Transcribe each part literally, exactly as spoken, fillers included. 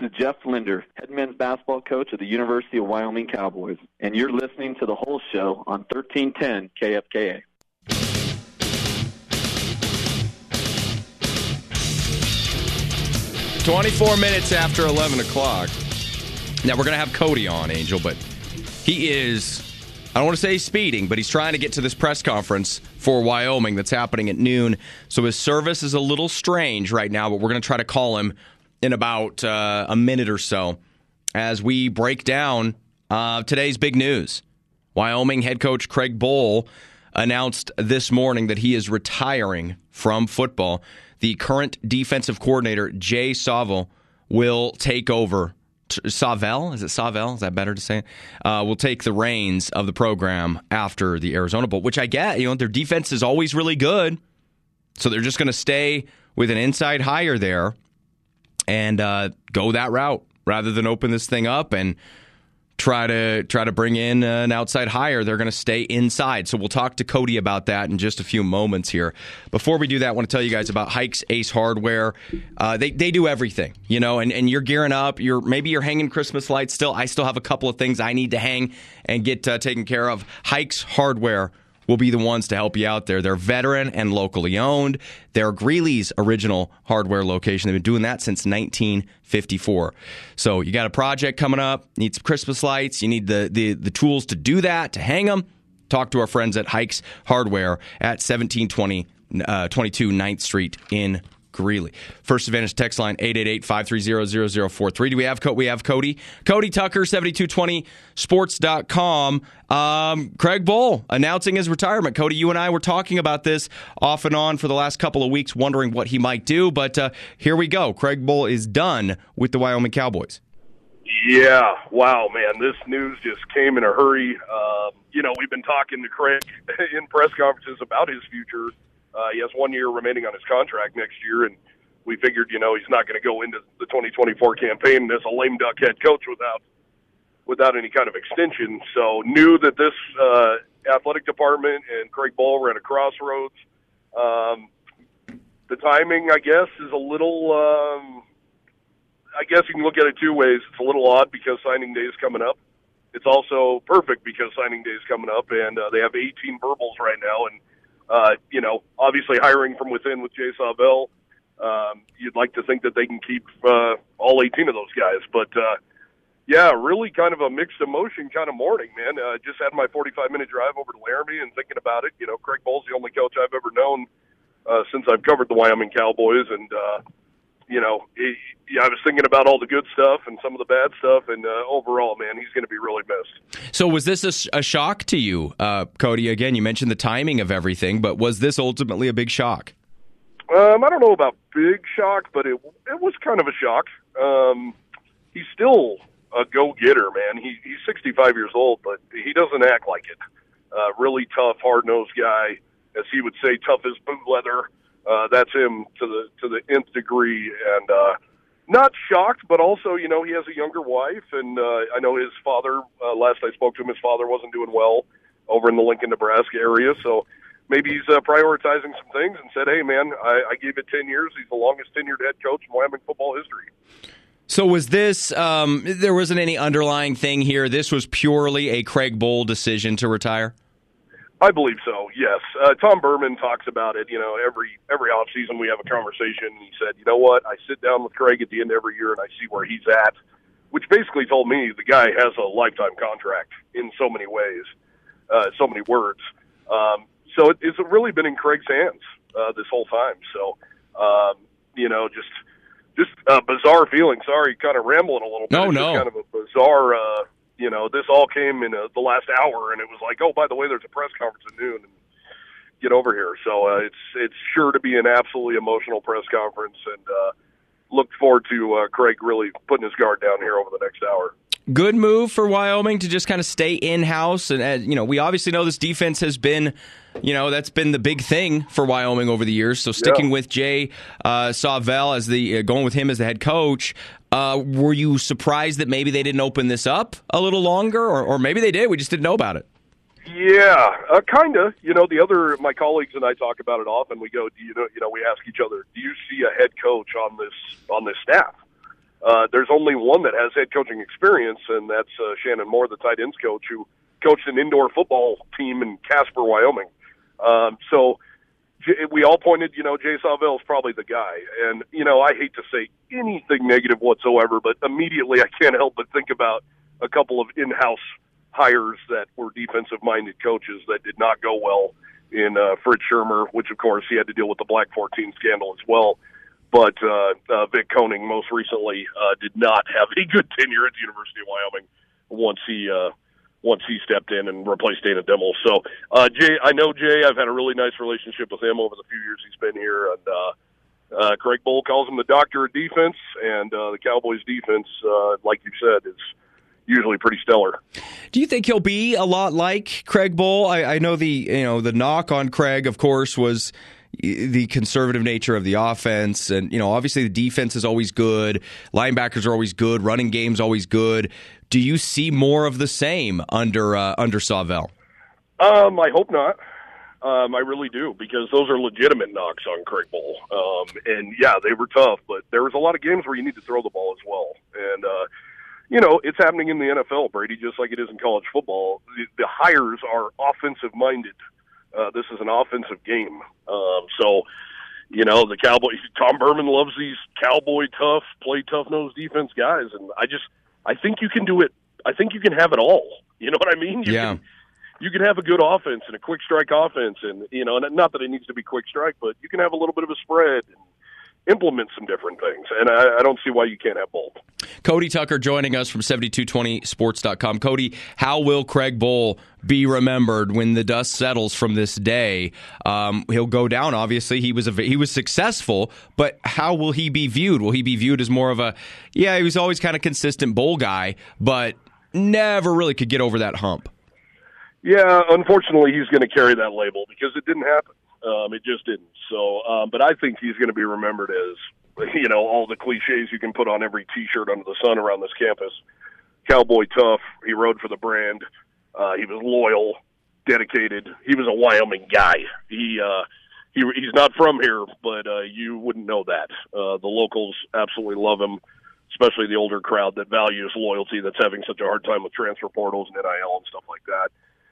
is Jeff Linder, head men's basketball coach of the University of Wyoming Cowboys, and you're listening to The Whole Show on thirteen ten K F K A. twenty-four minutes after eleven o'clock. Now, we're going to have Cody on, Angel, but he is, I don't want to say he's speeding, but he's trying to get to this press conference for Wyoming that's happening at noon. So his service is a little strange right now, but we're going to try to call him in about uh, a minute or so as we break down uh, today's big news. Wyoming head coach Craig Bohl announced this morning that he is retiring from football. The current defensive coordinator, Jay Sawvel, will take over. Sawvel? Is it Sawvel? Is that better to say it? Uh, will take the reins of the program after the Arizona Bowl, which I get. You know, their defense is always really good. So they're just going to stay with an inside hire there and uh, go that route rather than open this thing up and try to try to bring in an outside hire. They're going to stay inside. So we'll talk to Cody about that in just a few moments here. Before we do that, I want to tell you guys about Hikes Ace Hardware. Uh, they they do everything, you know, and, and you're gearing up. You're maybe you're hanging Christmas lights still. I still have a couple of things I need to hang and get uh, taken care of. Hikes Hardware will be the ones to help you out there. They're veteran and locally owned. They're Greeley's original hardware location. They've been doing that since nineteen fifty-four. So you got a project coming up, need some Christmas lights, you need the, the, the tools to do that, to hang them. Talk to our friends at Hikes Hardware at seventeen twenty, uh, twenty-two ninth Street in Greeley. First Advantage text line eight eight eight, five three zero, zero zero four three. Do we have we have Cody? Cody Tucker, seventy-two twenty sports dot com. Um, Craig Bohl announcing his retirement. Cody, you and I were talking about this off and on for the last couple of weeks, wondering what he might do, but uh, here we go. Craig Bohl is done with the Wyoming Cowboys. Yeah, wow, man, this news just came in a hurry. Um, you know, we've been talking to Craig in press conferences about his future. Uh, he has one year remaining on his contract next year, and we figured, you know, he's not going to go into the twenty twenty-four campaign as a lame duck head coach without without any kind of extension. So knew that this uh, athletic department and Craig Bohl were at a crossroads. Um, the timing, I guess, is a little. Um, I guess you can look at it two ways. It's a little odd because signing day is coming up. It's also perfect because signing day is coming up, and uh, they have eighteen verbals right now, and. Uh, you know, obviously hiring from within with Jay Sawvel, um, you'd like to think that they can keep uh, all eighteen of those guys. But, uh, yeah, really kind of a mixed emotion kind of morning, man. Uh, just had my forty-five minute drive over to Laramie and thinking about it. You know, Craig Bohl's the only coach I've ever known uh, since I've covered the Wyoming Cowboys. And, uh, you know, he, yeah, I was thinking about all the good stuff and some of the bad stuff. And uh, overall, man, he's going to be really missed. So was this a, a shock to you, uh, Cody? Again, you mentioned the timing of everything, but was this ultimately a big shock? Um, I don't know about big shock, but it it was kind of a shock. Um, he's still a go-getter, man. He, he's sixty-five years old, but he doesn't act like it. Uh, really tough, hard-nosed guy. As he would say, tough as boot leather. Uh, that's him to the to the nth degree, and uh, not shocked, but also, you know, he has a younger wife, and uh, I know his father. Uh, last I spoke to him, his father wasn't doing well over in the Lincoln, Nebraska area, so maybe he's uh, prioritizing some things and said, "Hey, man, I, I gave it ten years. He's the longest tenured head coach in Wyoming football history." So was this? Um, there wasn't any underlying thing here. This was purely a Craig Bohl decision to retire. I believe so, yes. Uh, Tom Berman talks about it, you know, every every offseason we have a conversation, and he said, you know what, I sit down with Craig at the end of every year and I see where he's at, which basically told me the guy has a lifetime contract in so many ways, uh, so many words. Um, so it, it's really been in Craig's hands uh, this whole time. So, um, you know, just just a bizarre feeling. Sorry, kind of rambling a little bit. No, it's no. Just kind of a bizarre uh You know, this all came in uh, the last hour, and it was like, oh, by the way, there's a press conference at noon, and get over here. So uh, it's it's sure to be an absolutely emotional press conference, and uh, look forward to uh, Craig really putting his guard down here over the next hour. Good move for Wyoming to just kind of stay in-house. And, uh, you know, we obviously know this defense has been, you know, that's been the big thing for Wyoming over the years. So sticking yeah. with Jay uh, Sawvel as the, uh, going with him as the head coach, uh, were you surprised that maybe they didn't open this up a little longer? Or, or maybe they did, we just didn't know about it. Yeah, uh, kind of. You know, the other, my colleagues and I talk about it often. We go, do you know, you know, we ask each other, do you see a head coach on this, on this staff? Uh, there's only one that has head coaching experience, and that's uh, Shannon Moore, the tight ends coach, who coached an indoor football team in Casper, Wyoming. Um, so we all pointed, you know, Jay Sawville's probably the guy. And, you know, I hate to say anything negative whatsoever, but immediately I can't help but think about a couple of in-house hires that were defensive-minded coaches that did not go well in uh, Fritz Shermer, which, of course, he had to deal with the Black fourteen scandal as well. But uh, uh, Vic Koenig, most recently, uh, did not have a good tenure at the University of Wyoming once he uh, once he stepped in and replaced Dana Dimmel. So, uh, Jay, I know Jay. I've had a really nice relationship with him over the few years he's been here. And uh, uh, Craig Bohl calls him the doctor of defense, and uh, the Cowboys' defense, uh, like you said, is usually pretty stellar. Do you think he'll be a lot like Craig Bohl? I, I know the you know the knock on Craig, of course, was the conservative nature of the offense, and you know obviously the defense is always good, linebackers are always good, running game's always good. Do you see more of the same under uh, under Sawville? Um, I hope not. Um, I really do, because those are legitimate knocks on Craig Bohl. Um, and yeah, they were tough, but there was a lot of games where you need to throw the ball as well. And uh, you know, it's happening in the N F L, Brady, just like it is in college football. The, the hires are offensive minded. Uh, this is an offensive game. Um, so, you know, the Cowboys, Tom Berman loves these cowboy tough, play tough nose defense guys. And I just, I think you can do it. I think you can have it all. You know what I mean? You yeah. Can, you can have a good offense and a quick strike offense. And, you know, not that it needs to be quick strike, but you can have a little bit of a spread and implement some different things. And I, I don't see why you can't have both. Cody Tucker joining us from seventy-two twenty sports dot com. Cody, how will Craig Bohl be remembered when the dust settles from this day? Um, he'll go down, obviously. He was a, he was successful, but how will he be viewed? Will he be viewed as more of a, yeah, he was always kind of consistent bowl guy, but never really could get over that hump? Yeah, unfortunately, he's going to carry that label because it didn't happen. Um, it just didn't. So, um, but I think he's going to be remembered as, you know, all the cliches you can put on every T-shirt under the sun around this campus. Cowboy tough. He rode for the brand. Uh, he was loyal, dedicated. He was a Wyoming guy. He uh, he he's not from here, but uh, you wouldn't know that. Uh, the locals absolutely love him, especially the older crowd that values loyalty, that's having such a hard time with transfer portals and N I L and stuff like that.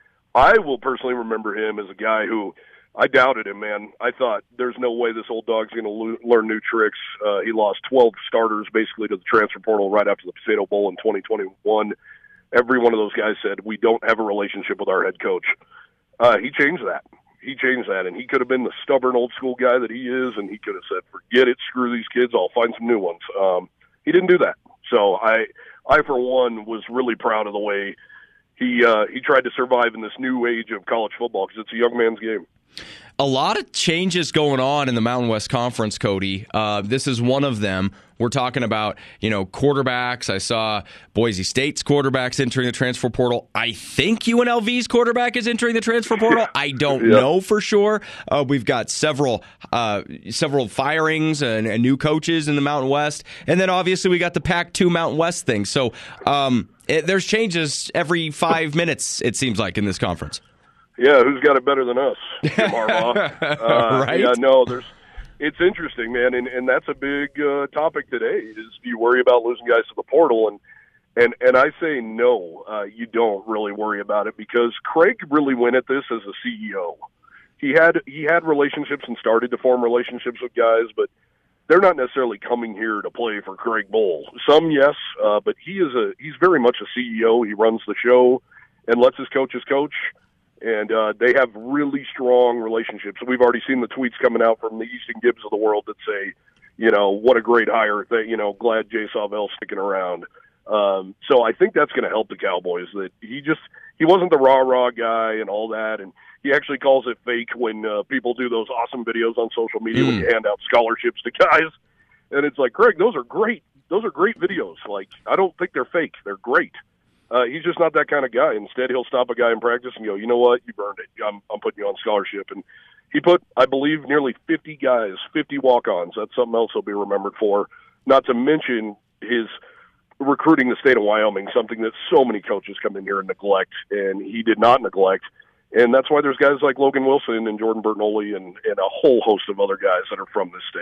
I will personally remember him as a guy who, I doubted him, man. I thought there's no way this old dog's going to lo- learn new tricks. Uh, he lost twelve starters basically to the transfer portal right after the Potato Bowl in twenty twenty-one. Every one of those guys said, we don't have a relationship with our head coach. Uh, he changed that. He changed that, and he could have been the stubborn old school guy that he is, and he could have said, forget it, screw these kids, I'll find some new ones. Um, he didn't do that. So I, I, for one, was really proud of the way he uh, he tried to survive in this new age of college football, because it's a young man's game. A lot of changes going on in the Mountain West Conference, Cody. Uh, this is one of them. We're talking about, you know, quarterbacks. I saw Boise State's quarterbacks entering the transfer portal. I think U N L V's quarterback is entering the transfer portal. I don't yeah. know for sure. Uh, we've got several uh, several firings and, and new coaches in the Mountain West. And then obviously we got the Pac two Mountain West thing. So um, it, there's changes every five minutes, it seems like, in this conference. Yeah, who's got it better than us, Jim Harbaugh? uh, right? Yeah, no, there's. It's interesting, man, and, and that's a big uh, topic today. Is do you worry about losing guys to the portal? And and and I say no, uh, you don't really worry about it, because Craig really went at this as a C E O. He had he had relationships and started to form relationships with guys, but they're not necessarily coming here to play for Craig Bohl. Some, yes, uh, but he is a he's very much a C E O. He runs the show and lets his coaches coach. And uh, they have really strong relationships. We've already seen the tweets coming out from the Easton Gibbs of the world that say, you know, what a great hire. That, you know, glad Jay Sawville's sticking around. Um, so I think that's going to help the Cowboys. That he just he wasn't the rah rah guy and all that, and he actually calls it fake when uh, people do those awesome videos on social media mm. when you hand out scholarships to guys. And it's like, Craig, those are great. Those are great videos. Like, I don't think they're fake. They're great. Uh, he's just not that kind of guy. Instead, he'll stop a guy in practice and go, you know what, you've earned it. I'm, I'm putting you on scholarship. And he put, I believe, nearly fifty guys, fifty walk-ons. That's something else he'll be remembered for, not to mention his recruiting the state of Wyoming, something that so many coaches come in here and neglect, and he did not neglect. And that's why there's guys like Logan Wilson and Jordan Bertnoli and, and a whole host of other guys that are from this state.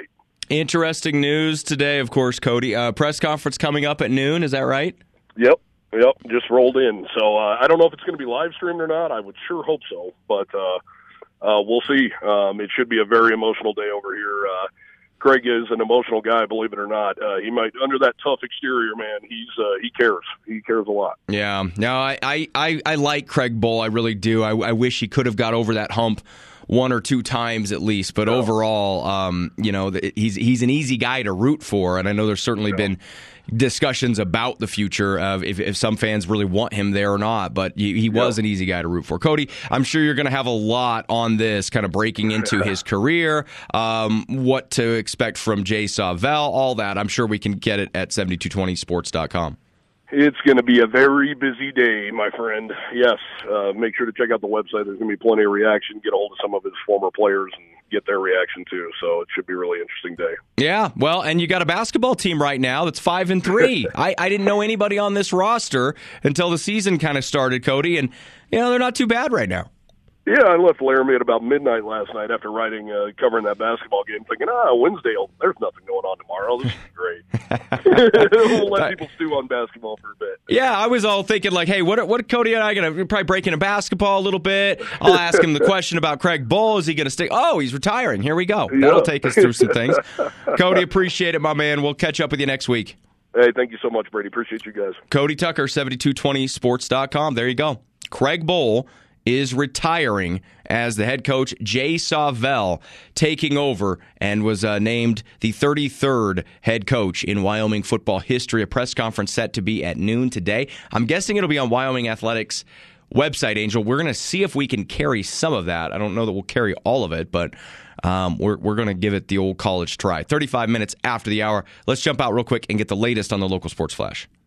Interesting news today, of course, Cody. Uh, press conference coming up at noon, is that right? Yep, yep, just rolled in. So uh, I don't know if it's going to be live streamed or not. I would sure hope so, but uh, uh, we'll see. Um, it should be a very emotional day over here. Uh, Craig is an emotional guy, believe it or not. Uh, he might, under that tough exterior, man, he's uh, he cares. He cares a lot. Yeah, no, I, I, I, I like Craig Bull. I really do. I, I wish he could have got over that hump one or two times at least, but overall, um, you know, he's he's an easy guy to root for, and I know there's certainly yeah. been discussions about the future of if, if some fans really want him there or not, but he, he was yeah. an easy guy to root for. Cody, I'm sure you're going to have a lot on this, kind of breaking into his career, um, what to expect from Jay Sawvel, all that. I'm sure we can get it at seventy-two twenty sports dot com. It's going to be a very busy day, my friend. Yes, uh, make sure to check out the website. There's going to be plenty of reaction. Get a hold of some of his former players and get their reaction too. So it should be a really interesting day. Yeah, well, and you got a basketball team right now that's five and three. I, I didn't know anybody on this roster until the season kind of started, Cody, and you know they're not too bad right now. Yeah, I left Laramie at about midnight last night after writing, uh, covering that basketball game, thinking, ah, Wednesday, there's nothing going on tomorrow. This is great. We'll let people stew on basketball for a bit. Yeah, I was all thinking, like, hey, what what are Cody and I going to probably break into basketball a little bit? I'll ask him the question about Craig Bull. Is he going to stay? Oh, he's retiring. Here we go. That'll Yep. take us through some things. Cody, appreciate it, my man. We'll catch up with you next week. Hey, thank you so much, Brady. Appreciate you guys. Cody Tucker, seventy-two twenty sports dot com. There you go. Craig Bull is retiring as the head coach. Jay Sawvel taking over and was uh, named the thirty-third head coach in Wyoming football history. A press conference set to be at noon today. I'm guessing it'll be on Wyoming Athletics website, Angel. We're going to see if we can carry some of that. I don't know that we'll carry all of it, but um, we're, we're going to give it the old college try. thirty-five minutes after the hour. Let's jump out real quick and get the latest on the local sports flash.